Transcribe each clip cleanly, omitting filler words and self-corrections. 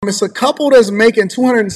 It's a couple that's making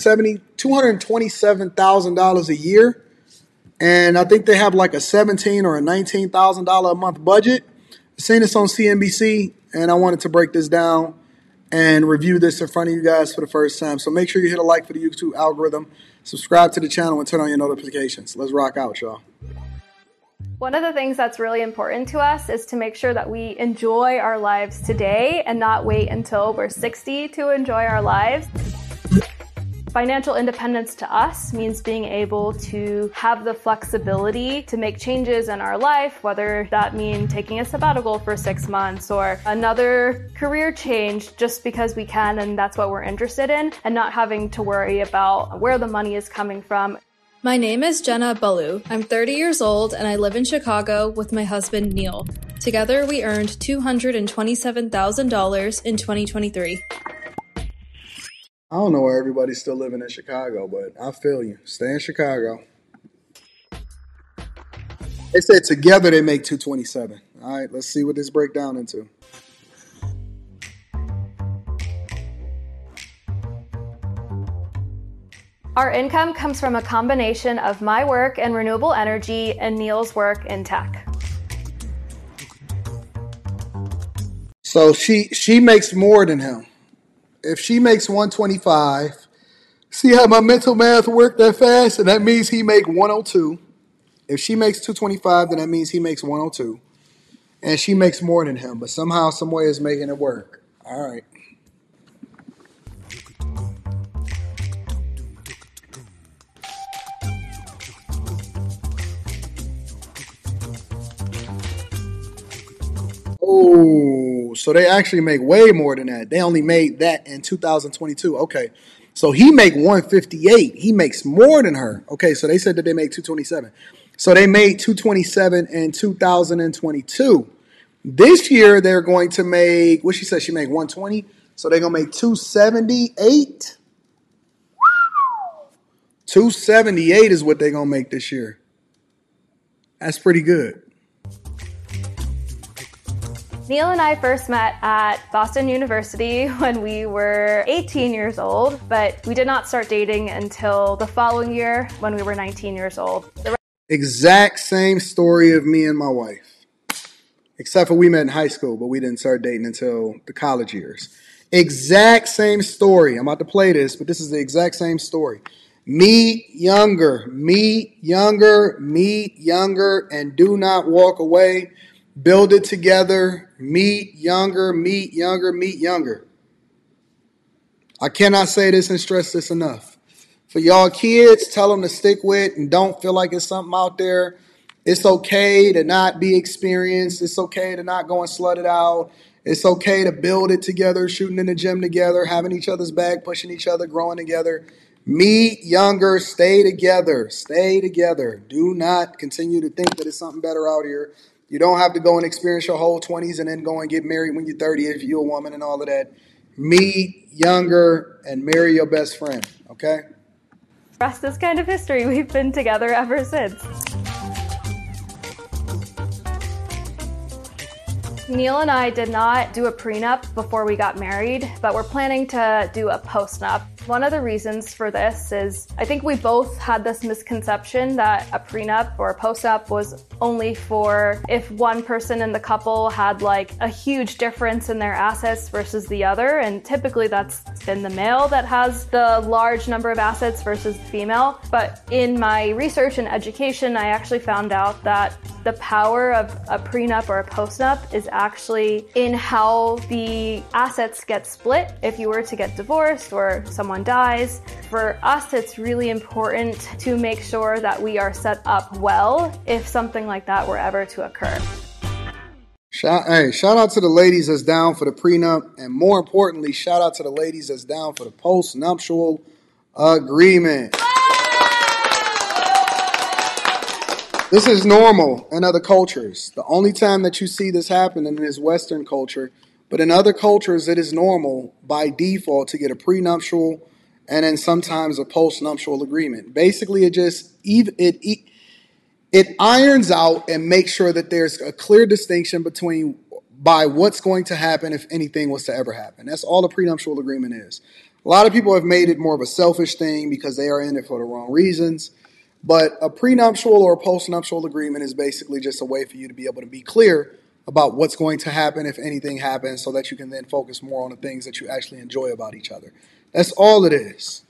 $227,000 a year, and I think they have like a $17,000 or a $19,000 a month budget. I've seen this on CNBC, and I wanted to break this down and review this in front of you guys for the first time. So make sure you hit a like for the YouTube algorithm, subscribe to the channel, and turn on your notifications. Let's rock out, y'all. One of the things that's really important to us is to make sure that we enjoy our lives today and not wait until we're 60 to enjoy our lives. Financial independence to us means being able to have the flexibility to make changes in our life, whether that means taking a sabbatical for 6 months or another career change just because we can and that's what we're interested in, and not having to worry about where the money is coming from. My name is Jenna Balu. I'm 30 years old and I live in Chicago with my husband Neil. Together we earned $227,000 in 2023. I don't know why everybody's still living in Chicago, but I feel you. Stay in Chicago. They said together they make 227. All right, let's see what this breaks down into. Our income comes from a combination of my work in renewable energy and Neil's work in tech. So she makes more than him. If she makes 125, see how my mental math worked that fast? And that means he make 102. If she makes 225, then that means he makes 102. And she makes more than him, but somehow, some way is making it work. All right. Oh, so they actually make way more than that. They only made that in 2022. Okay. So he make 158. He makes more than her. Okay, so they said that they make 227. So they made 227 in 2022. This year they're going to make, what she said, she make 120. So they're going to make 278. 278 is what they're going to make this year. That's pretty good. Neil and I first met at Boston University when we were 18 years old, but we did not start dating until the following year when we were 19 years old. Exact same story of me and my wife, except for we met in high school, but we didn't start dating until the college years. Exact same story. I'm about to play this, but this is the exact same story. Meet younger, and do not walk away. Build it together. Meet younger. I cannot say this and stress this enough. For y'all kids, tell them to stick with and don't feel like it's something out there. It's okay to not be experienced. It's okay to not go and slut it out. It's okay to build it together, shooting in the gym together, having each other's back, pushing each other, growing together. Meet younger. Stay together. Stay together. Do not continue to think that it's something better out here. You don't have to go and experience your whole 20s and then go and get married when you're 30 if you're a woman and all of that. Meet younger and marry your best friend, okay? The rest is kind of history. We've been together ever since. Neil and I did not do a prenup before we got married, but we're planning to do a postnup. One of the reasons for this is I think we both had this misconception that a prenup or a postnup was only for if one person in the couple had like a huge difference in their assets versus the other. And typically that's been the male that has the large number of assets versus the female. But in my research and education, I actually found out that the power of a prenup or a postnup is actually in how the assets get split if you were to get divorced or someone dies. For us, it's really important to make sure that we are set up well if something like that were ever to occur. Shout out to the ladies that's down for the prenup, and more importantly, shout out to the ladies that's down for the post-nuptial agreement. This is normal in other cultures. The only time that you see this happen is Western culture, but in other cultures, it is normal by default to get a prenuptial and then sometimes a post-nuptial agreement. Basically, it irons out and makes sure that there's a clear distinction by what's going to happen if anything was to ever happen. That's all a prenuptial agreement is. A lot of people have made it more of a selfish thing because they are in it for the wrong reasons. But a prenuptial or a postnuptial agreement is basically just a way for you to be able to be clear about what's going to happen if anything happens, so that you can then focus more on the things that you actually enjoy about each other. That's all it is.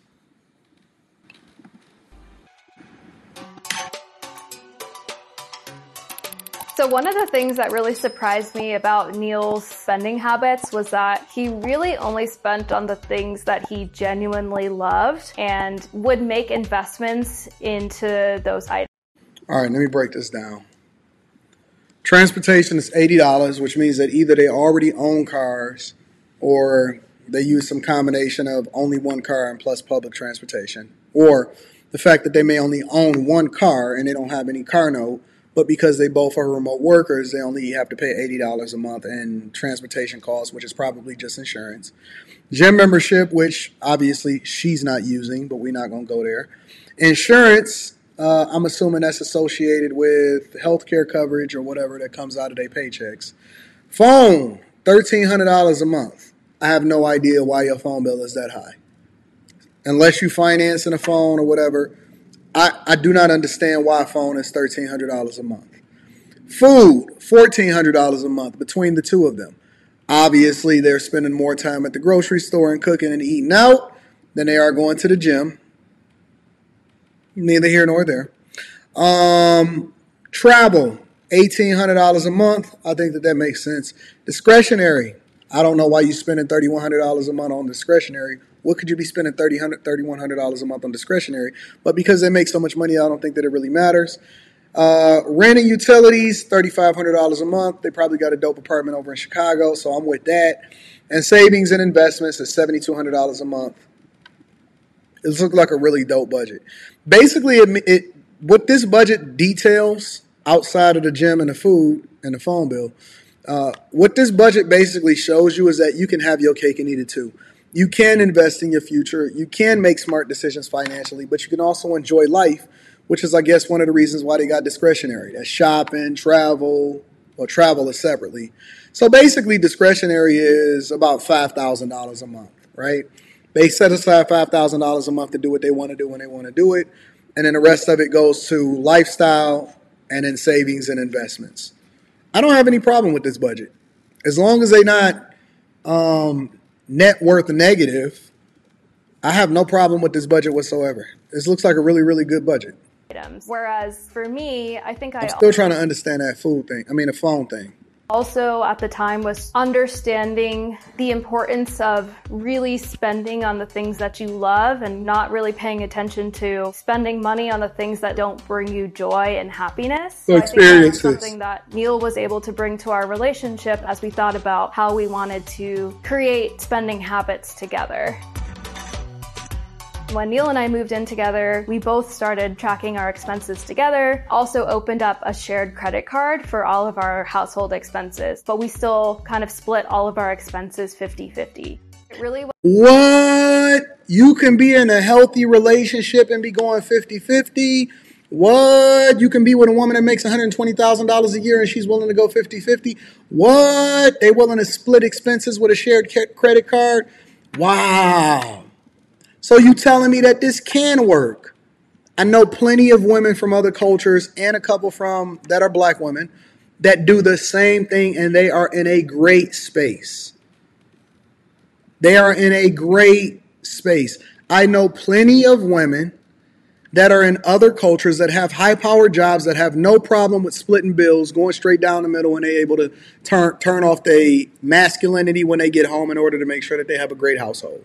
So one of the things that really surprised me about Neil's spending habits was that he really only spent on the things that he genuinely loved and would make investments into those items. All right, let me break this down. Transportation is $80, which means that either they already own cars or they use some combination of only one car and plus public transportation. Or the fact that they may only own one car and they don't have any car note, but because they both are remote workers, they only have to pay $80 a month in transportation costs, which is probably just insurance. Gym membership, which obviously she's not using, but we're not going to go there. Insurance, I'm assuming that's associated with healthcare coverage or whatever that comes out of their paychecks. Phone, $1,300 a month. I have no idea why your phone bill is that high. Unless you financing a phone or whatever, I do not understand why a phone is $1,300 a month. Food, $1,400 a month between the two of them. Obviously, they're spending more time at the grocery store and cooking and eating out than they are going to the gym. Neither here nor there. Travel, $1,800 a month. I think that makes sense. Discretionary. I don't know why you're spending $3,100 a month on discretionary. What could you be spending $3,100 a month on discretionary? But because they make so much money, I don't think that it really matters. Rent and utilities, $3,500 a month. They probably got a dope apartment over in Chicago, so I'm with that. And savings and investments is $7,200 a month. It looks like a really dope budget. Basically, what this budget details outside of the gym and the food and the phone bill, what this budget basically shows you is that you can have your cake and eat it too. You can invest in your future. You can make smart decisions financially, but you can also enjoy life, which is, I guess, one of the reasons why they got discretionary. That's shopping, travel, or travel is separately. So basically, discretionary is about $5,000 a month, right? They set aside $5,000 a month to do what they want to do when they want to do it. And then the rest of it goes to lifestyle and then savings and investments. I don't have any problem with this budget. As long as they're not net worth negative, I have no problem with this budget whatsoever. This looks like a really, really good budget. Whereas for me, I think I'm still trying to understand that the phone thing. Also at the time was understanding the importance of really spending on the things that you love and not really paying attention to spending money on the things that don't bring you joy and happiness. So I think that's something that Neil was able to bring to our relationship as we thought about how we wanted to create spending habits together. When Neil and I moved in together, we both started tracking our expenses together, also opened up a shared credit card for all of our household expenses, but we still kind of split all of our expenses 50-50. It really was. What? You can be in a healthy relationship and be going 50-50? What? You can be with a woman that makes $120,000 a year and she's willing to go 50-50? What? They willing to split expenses with a shared credit card? Wow. So you telling me that this can work? I know plenty of women from other cultures and a couple that are black women that do the same thing, and they are in a great space. They are in a great space. I know plenty of women that are in other cultures that have high-powered jobs that have no problem with splitting bills, going straight down the middle, and they're able to turn off their masculinity when they get home in order to make sure that they have a great household.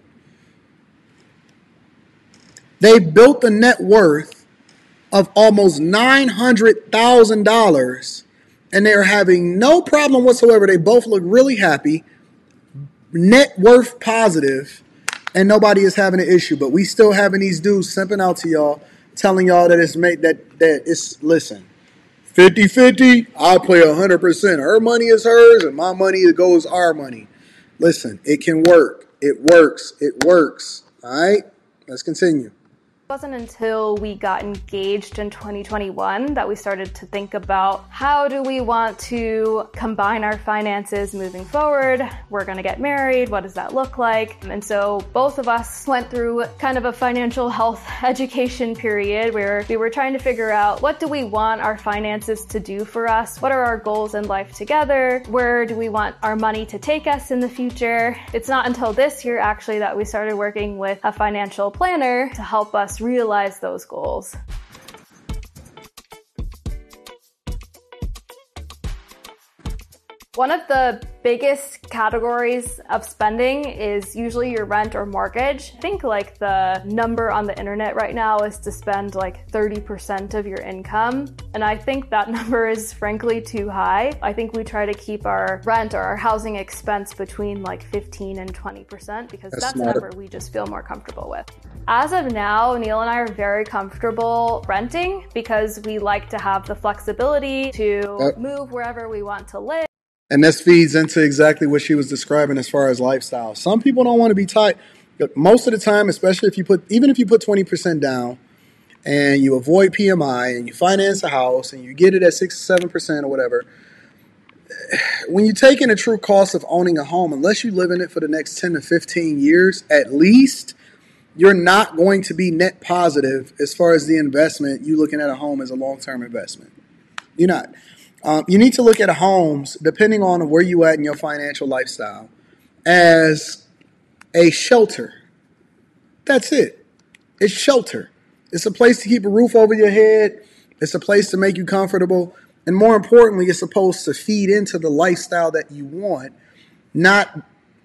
They built a net worth of almost $900,000, and they're having no problem whatsoever. They both look really happy, net worth positive, and nobody is having an issue. But we still having these dudes simping out to y'all, telling y'all that listen, 50-50, I play 100%. Her money is hers, and my money goes our money. Listen, it can work. It works. All right, let's continue. It wasn't until we got engaged in 2021 that we started to think about how do we want to combine our finances moving forward. We're going to get married. What does that look like? And so both of us went through kind of a financial health education period where we were trying to figure out what do we want our finances to do for us? What are our goals in life together? Where do we want our money to take us in the future? It's not until this year actually that we started working with a financial planner to help us realize those goals. One of the biggest categories of spending is usually your rent or mortgage. I think like the number on the internet right now is to spend like 30% of your income. And I think that number is frankly too high. I think we try to keep our rent or our housing expense between like 15 and 20% because that's a number we just feel more comfortable with. As of now, Neil and I are very comfortable renting because we like to have the flexibility to move wherever we want to live. And this feeds into exactly what she was describing as far as lifestyle. Some people don't want to be tight. Most of the time, especially if you put 20% down and you avoid PMI and you finance a house and you get it at 6 or 7% or whatever, when you take in the true cost of owning a home, unless you live in it for the next 10 to 15 years at least, you're not going to be net positive as far as the investment. You looking at a home as a long-term investment. You're not. You need to look at homes, depending on where you at in your financial lifestyle, as a shelter. That's it. It's shelter. It's a place to keep a roof over your head. It's a place to make you comfortable. And more importantly, it's supposed to feed into the lifestyle that you want. Not.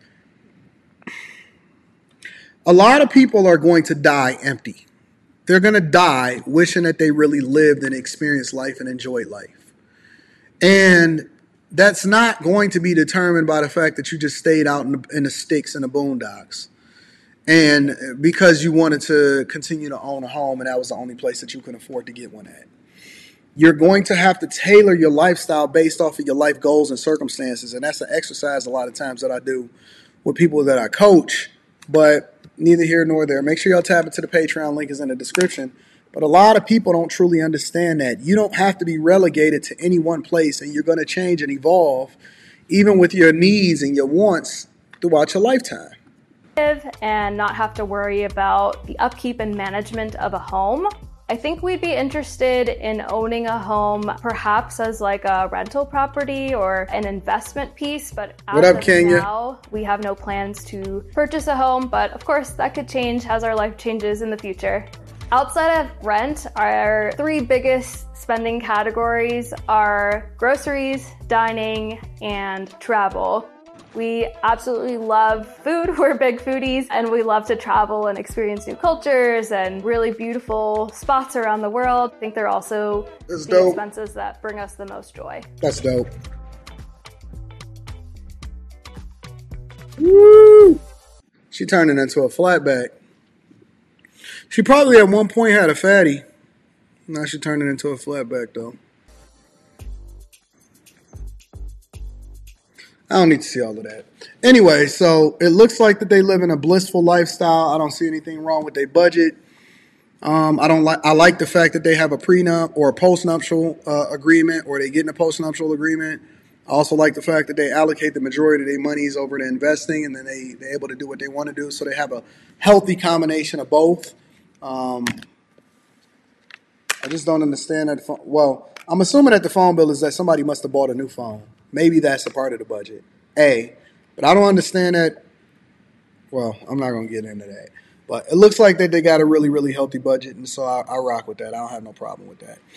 A lot of people are going to die empty. They're going to die wishing that they really lived and experienced life and enjoyed life. And that's not going to be determined by the fact that you just stayed out in the sticks and the boondocks. And because you wanted to continue to own a home and that was the only place that you could afford to get one at. You're going to have to tailor your lifestyle based off of your life goals and circumstances. And that's an exercise a lot of times that I do with people that I coach. But neither here nor there. Make sure y'all tap into the Patreon. Link is in the description. But a lot of people don't truly understand that. You don't have to be relegated to any one place, and you're going to change and evolve, even with your needs and your wants throughout your lifetime. And not have to worry about the upkeep and management of a home. I think we'd be interested in owning a home perhaps as like a rental property or an investment piece, but as of now, we have no plans to purchase a home, but of course that could change as our life changes in the future. Outside of rent, our three biggest spending categories are groceries, dining, and travel. We absolutely love food. We're big foodies, and we love to travel and experience new cultures and really beautiful spots around the world. I think they're also the expenses that bring us the most joy. That's dope. Woo! She turned it into a flatback. She probably at one point had a fatty. Now she turned it into a flatback, though. I don't need to see all of that. Anyway, so it looks like that they live in a blissful lifestyle. I don't see anything wrong with their budget. I like the fact that they have a prenup or a postnuptial agreement, or they get in a postnuptial agreement. I also like the fact that they allocate the majority of their monies over to investing, and then they're able to do what they want to do. So they have a healthy combination of both. I just don't understand that. Well, I'm assuming that the phone bill is that somebody must have bought a new phone. Maybe that's a part of the budget. But I don't understand that. Well, I'm not going to get into that. But it looks like that they got a really, really healthy budget, and so I rock with that. I don't have no problem with that.